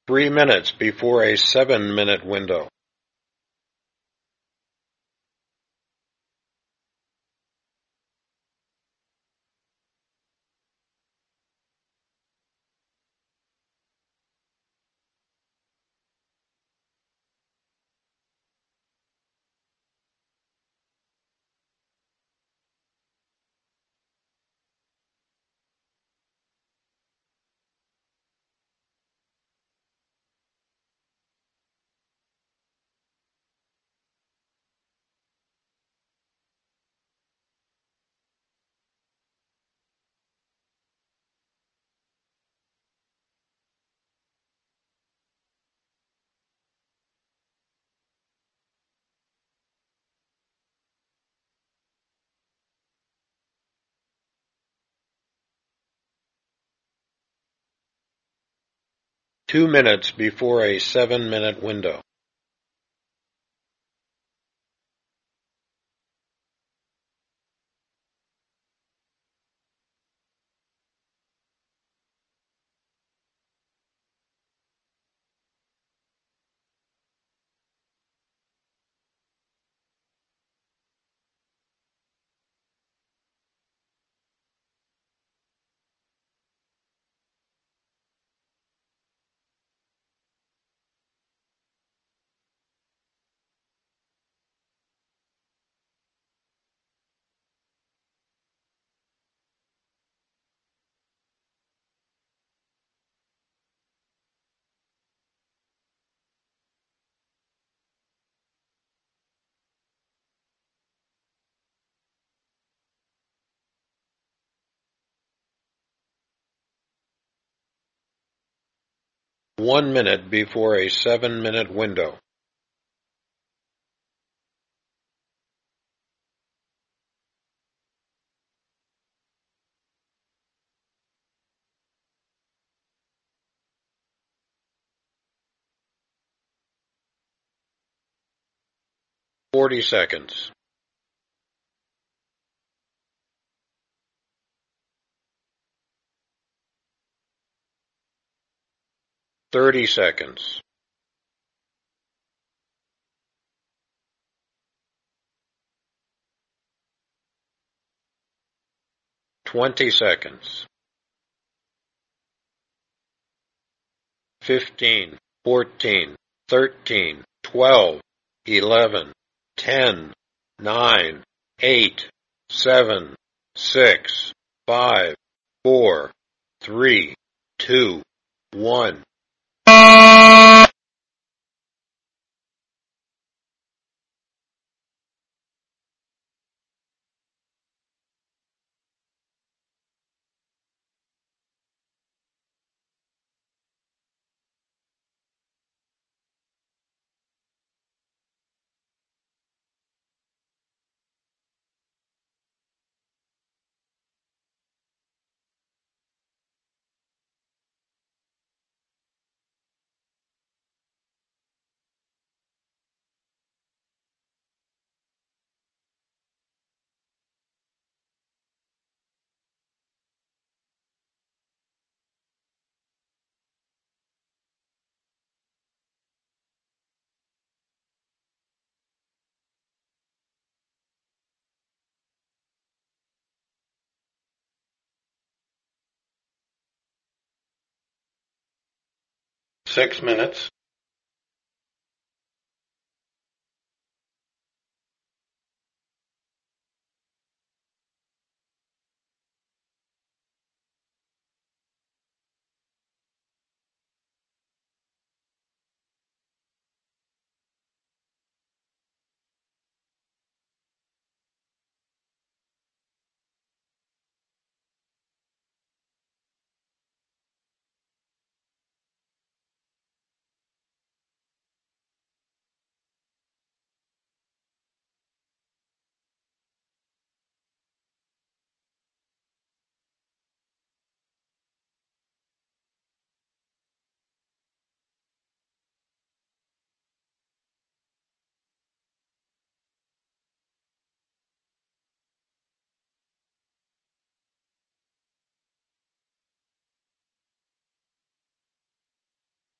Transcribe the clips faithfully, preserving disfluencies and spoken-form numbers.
Three minutes before a seven-minute window. Two minutes before a seven-minute window. One minute before a seven-minute window. Forty seconds. Thirty seconds. Twenty seconds. Fifteen, fourteen, thirteen, twelve, eleven, ten, nine, eight, seven, six, five, four, three, two, one. Six minutes.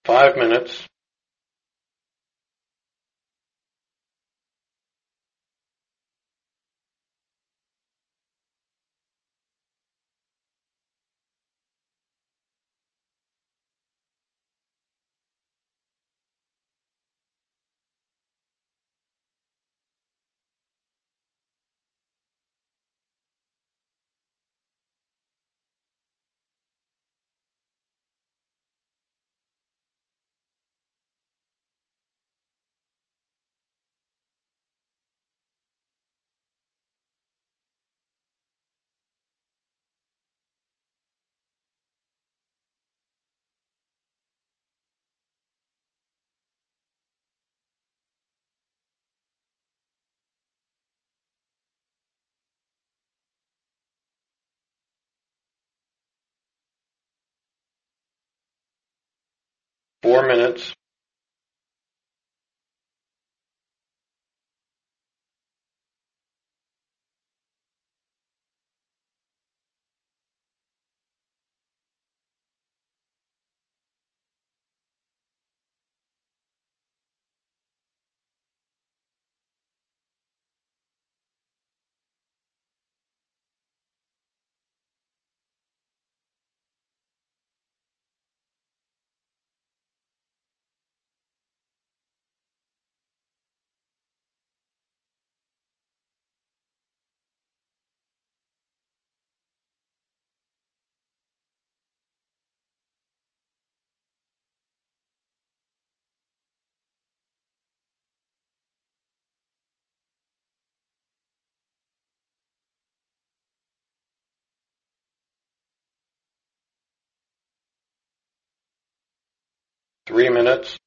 Five minutes. Four minutes. Three minutes.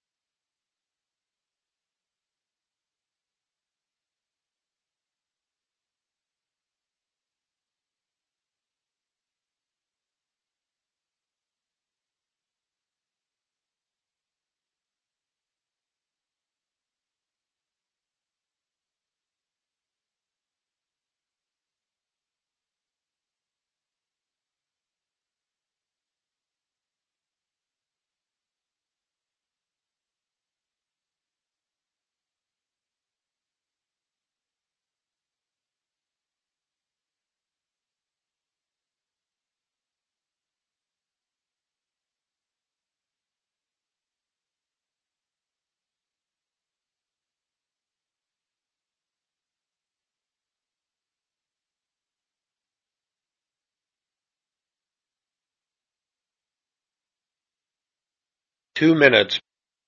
Two minutes.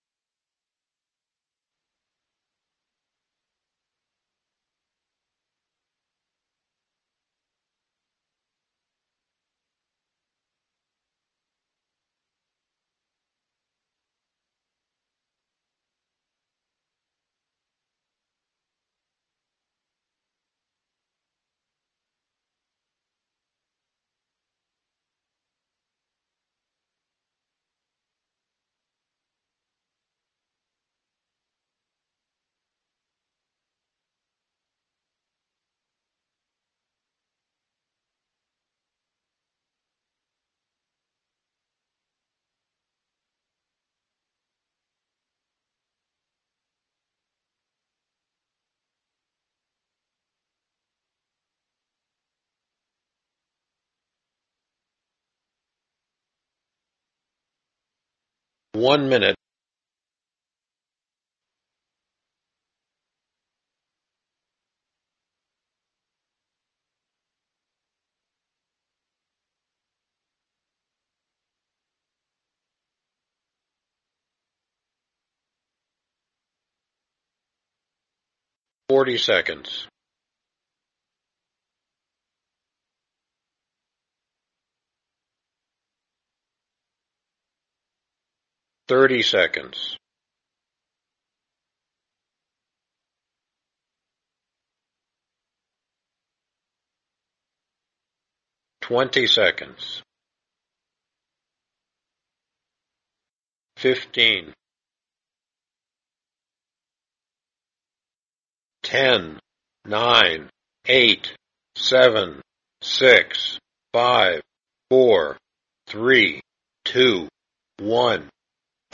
One minute. Forty seconds. Thirty seconds. Twenty seconds. Fifteen. Ten. Nine. Eight. Seven. Six. Five. Four. Three. Two. One.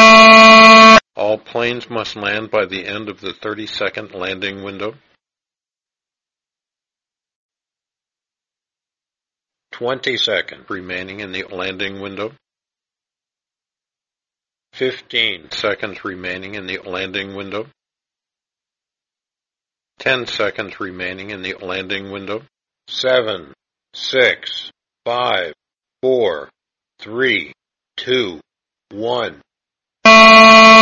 All planes must land by the end of the thirty-second landing window. twenty seconds remaining in the landing window. fifteen seconds remaining in the landing window. ten seconds remaining in the landing window. seven, six, five, four, three, two, one.